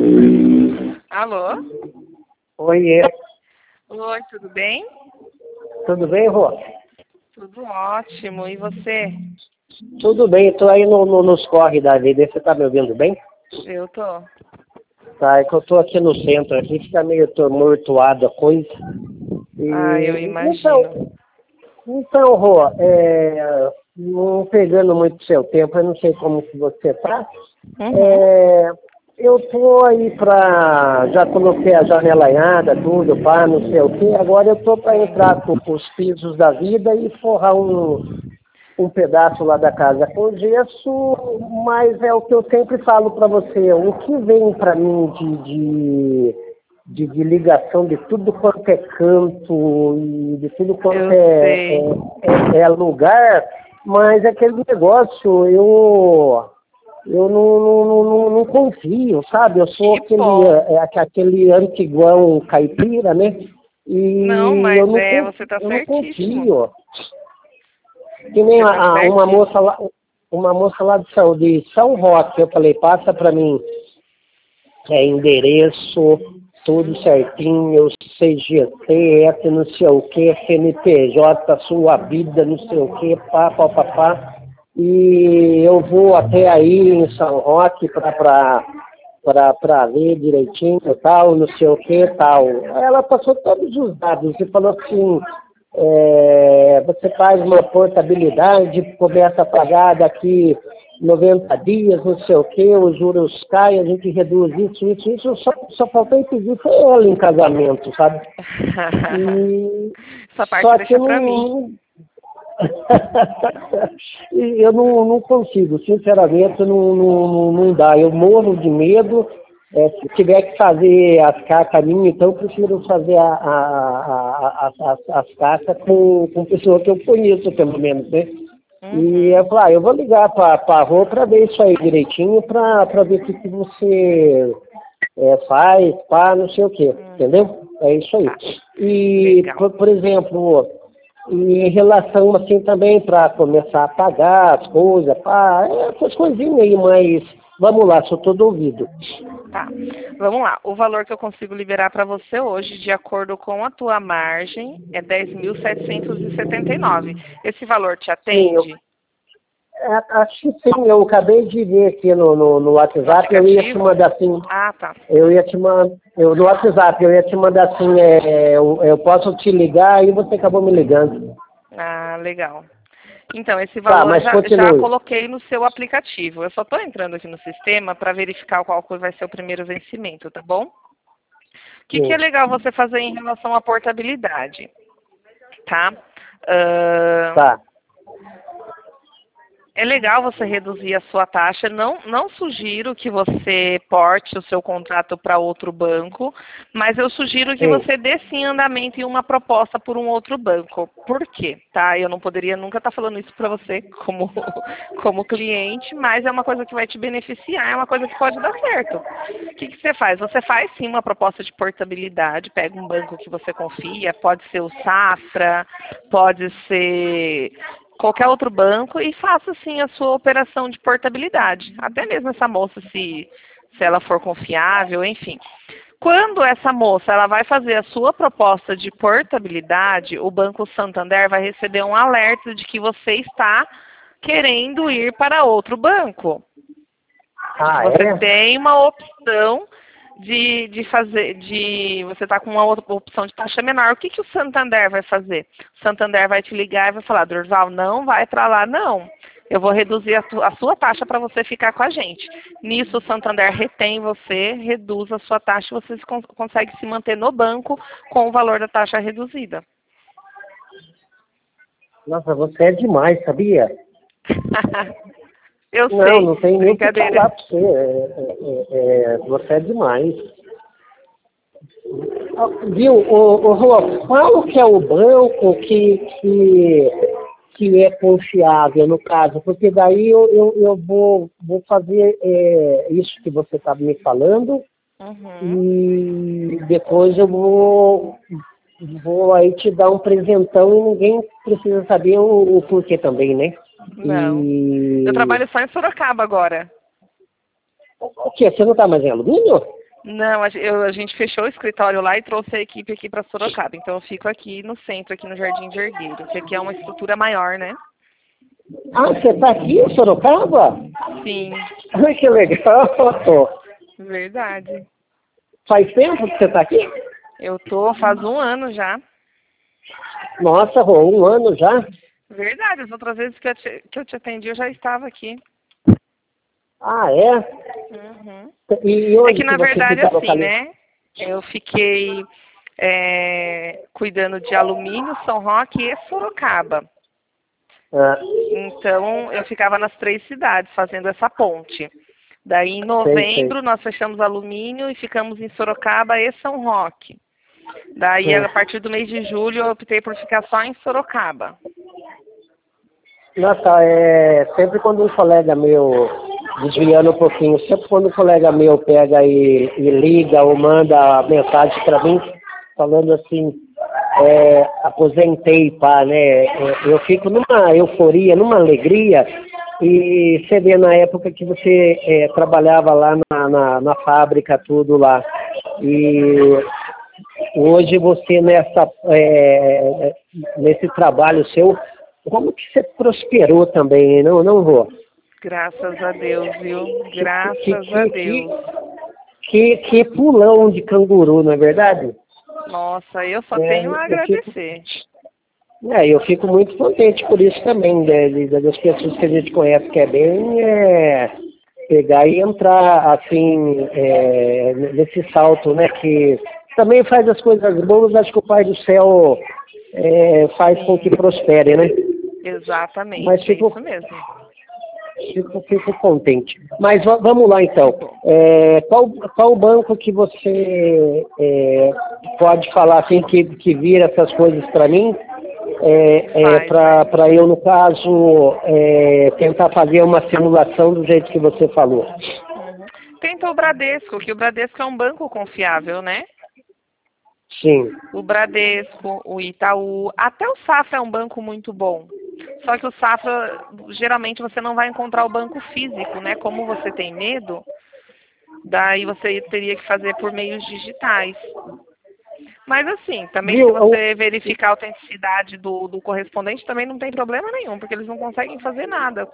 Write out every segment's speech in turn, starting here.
Alô? Oiê, Oi, tudo bem? tudo bem, Rô? Tudo ótimo. E você? Tudo bem, estou aí nos corre da vida. Você está me ouvindo bem? Eu tô. Tá, é que eu estou aqui no centro, aqui fica meio tumultuado a coisa. Eu Então, imagino. Rô, não pegando muito seu tempo, eu não sei como que você está. Uhum. Eu estou aí já coloquei a janelaiada, tudo, pá, não sei o quê. Agora eu estou para Sim. entrar com os pisos da vida e forrar um pedaço lá da casa com gesso, mas é o que eu sempre falo para você, o que vem para mim de ligação de tudo quanto é canto e de tudo quanto Eu sei. é lugar, mas aquele negócio, eu não confio, sabe? Eu sou Que bom. aquele antiguão caipira, né? Não, E mas você tá eu não certíssimo. confio. Que nem Você tá certíssimo. uma moça lá de São Roque, eu falei, passa para mim endereço, tudo Uhum. certinho, eu CGT, não sei o que, CNPJ, sua vida, não sei o que, pá, pá, pá, pá. E eu vou até aí em São Roque para ver direitinho, tal, não sei o que, tal. Ela passou todos os dados e falou assim, você faz uma portabilidade, começa a pagar daqui 90 dias, não sei o que, os juros caem, a gente reduz isso, só faltou pedir foi ela em casamento, sabe? E Essa parte só que deixa pra mim. e eu não consigo, sinceramente não dá. Eu morro de medo. Se tiver que fazer as cartas minhas, então eu prefiro fazer as cartas com pessoa que eu conheço, pelo menos, né? E Uhum. eu falei, eu vou ligar para a Rô para ver isso aí direitinho, para ver o que você faz, pá, não sei o quê, Uhum. entendeu? É isso aí. Tá. E, Legal. por exemplo, em relação assim também para começar a pagar as coisas, pá, essas coisinhas aí, mas vamos lá, sou todo ouvido. Tá. Vamos lá. O valor que eu consigo liberar para você hoje, de acordo com a tua margem, é 10.779. Esse valor te Sim, atende acho que sim, eu acabei de ver aqui no no WhatsApp, eu ia te aplicativo? mandar assim, Ah, tá. no WhatsApp, eu ia te mandar assim, eu posso te ligar e você acabou me ligando. Ah, legal. Então, esse Tá, valor eu mas já continue. coloquei no seu aplicativo. Eu só estou entrando aqui no sistema para verificar qual que vai ser o primeiro vencimento, tá bom? O que é Sim. legal você fazer em relação à portabilidade, tá? Ahn, Tá. É legal você reduzir a sua taxa. Não sugiro que você porte o seu contrato para outro banco, mas eu sugiro que Sim. você dê sim andamento em uma proposta por um outro banco. Por quê? Tá? Eu não poderia nunca estar falando isso para você como, como cliente, mas é uma coisa que vai te beneficiar, é uma coisa que pode dar certo. O que você faz? Você faz sim uma proposta de portabilidade, pega um banco que você confia, pode ser o Safra, pode ser qualquer outro banco e faça sim a sua operação de portabilidade. Até mesmo essa moça, se ela for confiável, enfim. Quando essa moça ela vai fazer a sua proposta de portabilidade, o Banco Santander vai receber um alerta de que você está querendo ir para outro banco, de que Ah, você é? tem uma opção de fazer, de você tá com uma outra opção de taxa menor. O que o Santander vai fazer? O Santander vai te ligar e vai falar, Durval, não vai para lá, não. Eu vou reduzir a sua taxa para você ficar com a gente. Nisso, o Santander retém você, reduz a sua taxa e você consegue se manter no banco com o valor da taxa reduzida. Nossa, você é demais, sabia? Eu Não, sei, não tem nem o que brincadeira. falar pra você. Você é demais. Ah, viu, Rô, qual que é o banco que é confiável no caso? Porque daí eu vou fazer isso que você está me falando Uhum. e depois eu vou aí te dar um presentão e ninguém precisa saber o porquê também, né? Não. Eu E trabalho só em Sorocaba agora. o que? Você não está mais em alumínio? Não, a gente fechou o escritório lá e trouxe a equipe aqui para Sorocaba. Então eu fico aqui no centro, aqui no Jardim Vergueiro, que aqui é uma estrutura maior, né? Ah, você está aqui em Sorocaba? Sim, Ai, que legal. verdade. Faz tempo que você está aqui? Eu tô faz um ano já. Nossa, Rô, um ano já? Verdade, as outras vezes que eu te atendi eu já estava aqui. Ah, é? Uhum. E É onde que que na você verdade fica assim, localizado? né? Eu fiquei cuidando de alumínio, São Roque e Sorocaba. Ah, Então eu ficava nas 3 cidades fazendo essa ponte. Daí em sei. novembro nós fechamos alumínio e ficamos em Sorocaba e São Roque. Daí a Ah. partir do mês de julho eu optei por ficar só em Sorocaba. Nossa, sempre quando um colega meu, desviando um pouquinho, sempre quando um colega meu pega e liga ou manda mensagem para mim, falando assim, aposentei, pá, né? Eu fico numa euforia, numa alegria, e você vê na época que você trabalhava lá na fábrica, tudo lá, e hoje você nesse trabalho seu, como que você prosperou também, não, não vou. Graças a Deus, viu? Que, que, Graças a que, que, Deus. que pulão de canguru, não é verdade? Nossa, eu só tenho a Eu fico, agradecer. eu fico muito contente por isso também, né, das pessoas que a gente conhece que é bem pegar e entrar assim nesse salto, né, que também faz as coisas boas, acho que o Pai do Céu faz com que Sim, prospere, né? Mas exatamente, é fico, isso mesmo. fico contente. Mas vamos lá Que então. bom. Qual banco que você pode falar assim que vira essas coisas para mim? Vai. Para eu, no caso, tentar fazer uma simulação do jeito que você falou. Uhum. Tenta o Bradesco, que o Bradesco é um banco confiável, né? Sim. O Bradesco, o Itaú, até o Safra é um banco muito bom. Só que o Safra, geralmente você não vai encontrar o banco físico, né? Como você tem medo, daí você teria que fazer por meios digitais. Mas assim, também se Viu? você verificar a autenticidade do correspondente, também não tem problema nenhum, porque eles não conseguem fazer nada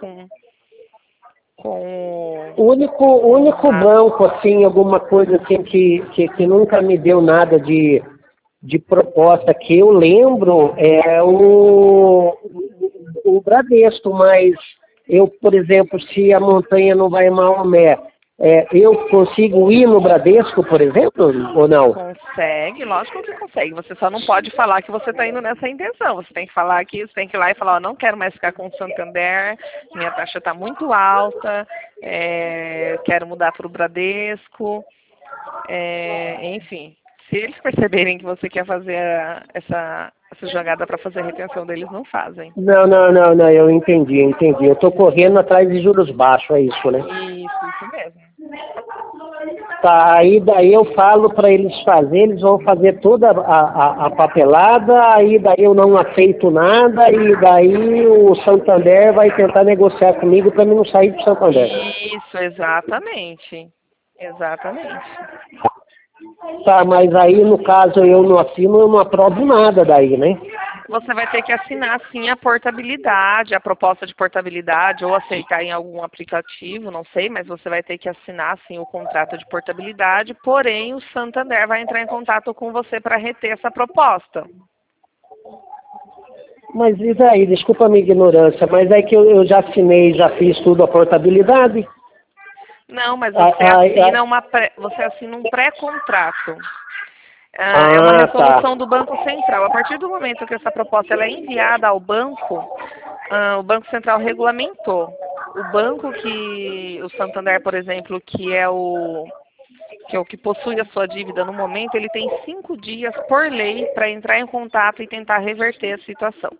com O único nada. banco, assim, alguma coisa assim que nunca me deu nada de proposta que eu lembro é o Bradesco, mas eu, por exemplo, se a montanha não vai em Maomé, eu consigo ir no Bradesco, por exemplo, ou não? Consegue, lógico que consegue. Você só não pode falar que você está indo nessa intenção. Você tem que falar que você tem que ir lá e falar, ó, não quero mais ficar com o Santander, minha taxa está muito alta, quero mudar para o Bradesco, enfim. Se eles perceberem que você quer fazer essa jogada para fazer a retenção deles, não fazem. Não, eu entendi. Eu estou correndo atrás de juros baixos, é isso, né? Isso mesmo. Tá, aí daí eu falo para eles fazerem, eles vão fazer toda a papelada, aí daí eu não aceito nada, e daí o Santander vai tentar negociar comigo para mim não sair do Santander. Isso, exatamente. Exatamente. Tá, mas aí no caso eu não assino, eu não aprovo nada daí, né? Você vai ter que assinar sim a portabilidade, a proposta de portabilidade, ou aceitar em algum aplicativo, não sei, mas você vai ter que assinar sim o contrato de portabilidade, porém o Santander vai entrar em contato com você para reter essa proposta. Mas e daí, desculpa a minha ignorância, mas é que eu já assinei, já fiz tudo a portabilidade. Não, mas Ah, você assina você assina um pré-contrato. É uma tá. resolução do Banco Central. A partir do momento que essa proposta ela é enviada ao banco, o Banco Central regulamentou. O banco o Santander, por exemplo, que é o que possui a sua dívida no momento, ele tem 5 dias por lei para entrar em contato e tentar reverter a situação.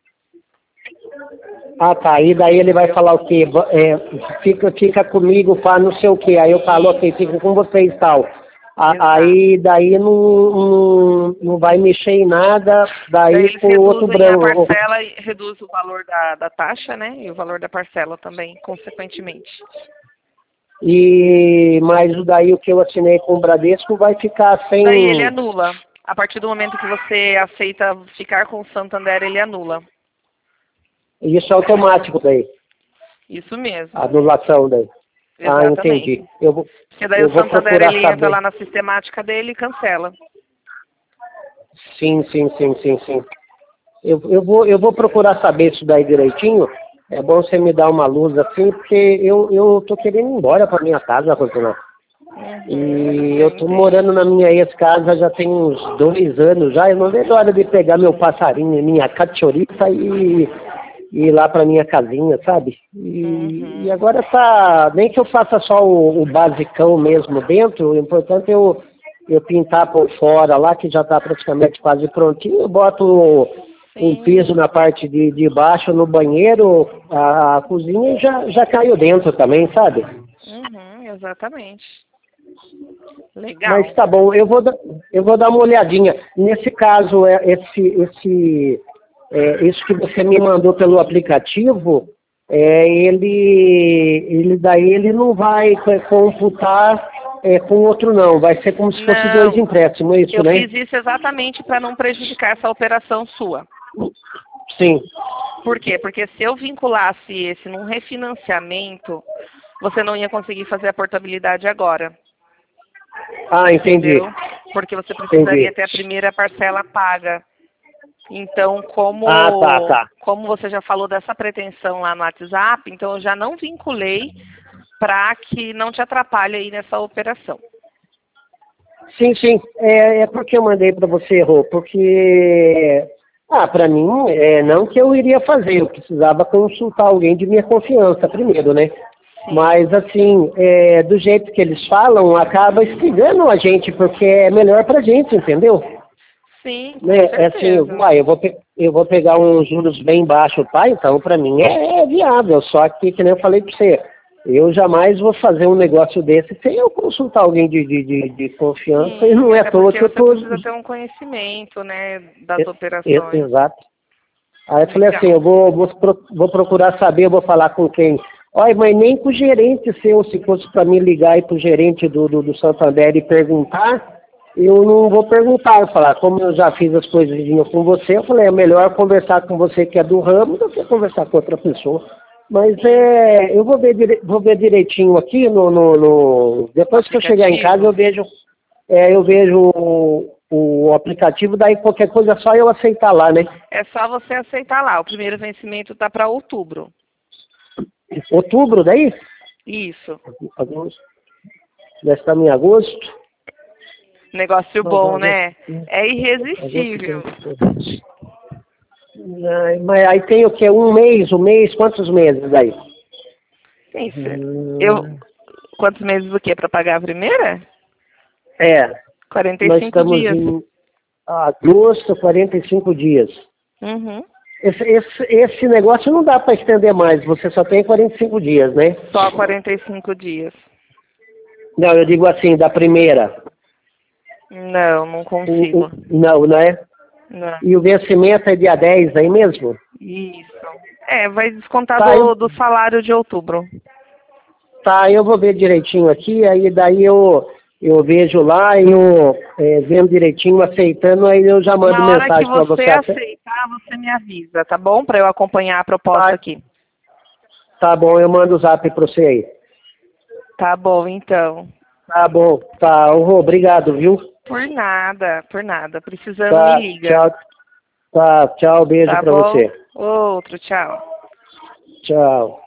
Ah, tá. E daí ele vai falar o quê? Fica comigo para não sei o quê. Aí eu falo, ok, Isso, fica com vocês e tal. exato. Aí daí não vai mexer em nada, Daí daí eles com o outro reduzem a branco. parcela e reduzem o valor da taxa, né? E o valor da parcela também, consequentemente. Mas daí o que eu assinei com o Bradesco vai ficar sem... Daí ele anula. A partir do momento que você aceita ficar com o Santander, ele anula. Isso é automático daí, Isso mesmo. a anulação daí. Ah, Exatamente. entendi. Eu vou Porque daí o Santander procurar ele entra saber. lá na sistemática dele e cancela. Sim. Eu vou procurar saber isso daí direitinho. É bom você me dar uma luz assim, porque eu tô querendo ir embora para minha casa, Fortunato. E eu tô morando na minha ex-casa já tem uns 2 anos já. Eu não vejo a hora de pegar meu passarinho, minha cachorrita e ir lá para minha casinha, sabe? E agora tá... Nem que eu faça só o basicão mesmo dentro, o importante é eu pintar por fora lá, que já está praticamente quase prontinho. Eu boto um piso na parte de baixo no banheiro, a cozinha já caiu dentro também, sabe? Exatamente. Legal. Mas tá bom, eu vou dar uma olhadinha. Nesse caso, isso que você me mandou pelo aplicativo, ele não vai computar com outro não, vai ser como se fosse 2 empréstimos, é isso, né? Eu fiz isso exatamente para não prejudicar essa operação sua. Sim. Por quê? Porque se eu vinculasse esse num refinanciamento, você não ia conseguir fazer a portabilidade agora. Ah, entendi. Entendeu? Porque você precisaria ter a primeira parcela paga. Então, como você já falou dessa pretensão lá no WhatsApp, então eu já não vinculei para que não te atrapalhe aí nessa operação. Sim. É porque eu mandei para você, Rô, porque... para mim, não que eu iria fazer, eu precisava consultar alguém de minha confiança primeiro, né? Sim. Mas, assim, do jeito que eles falam, acaba instigando a gente, porque é melhor pra gente, entendeu? Sim, com né? certeza. Assim, eu vou pegar uns juros bem baixos, tá? Então, pra mim, é viável, só que nem eu falei pra você, eu jamais vou fazer um negócio desse sem eu consultar alguém de confiança. Sim, E não é à toa que eu tô... Você precisa ter um conhecimento, né, das operações. Exato. Aí eu falei assim, eu vou procurar saber, eu vou falar com quem. Olha, mas nem com o gerente seu, se fosse para mim ligar aí pro gerente do Santander e perguntar, eu não vou perguntar. Eu falar, como eu já fiz as coisas com você, eu falei, é melhor conversar com você que é do ramo do que conversar com outra pessoa. Mas eu vou ver direitinho aqui depois que eu chegar em casa eu vejo o aplicativo, daí qualquer coisa é só eu aceitar lá, né? É só você aceitar lá. O primeiro vencimento tá para outubro. Outubro daí? Isso. Agosto. Já estamos em agosto. Negócio bom, né? É irresistível. Mas aí tem o quê? Um mês? Quantos meses daí? Quantos meses do quê? Para pagar a primeira? 45 nós estamos dias. em agosto, 45 dias. Uhum. Esse negócio não dá para estender mais, você só tem 45 dias, né? Só 45 dias. Não, eu digo assim, da primeira. Não consigo. Não é? Não. E o vencimento é dia 10 aí mesmo? Isso. Vai descontar do salário de outubro. Tá, eu vou ver direitinho aqui, aí daí eu vejo lá, vendo direitinho, aceitando, aí eu já mando mensagem para você. Na hora que você aceitar, você me avisa, tá bom? Para eu acompanhar a proposta aqui. Tá bom, eu mando o zap para você aí. Tá bom, então. Tá bom, tá. Obrigado, viu? Por nada. Precisando, me liga. Tchau. Tá, tchau, beijo pra você. Outro, tchau. Tchau.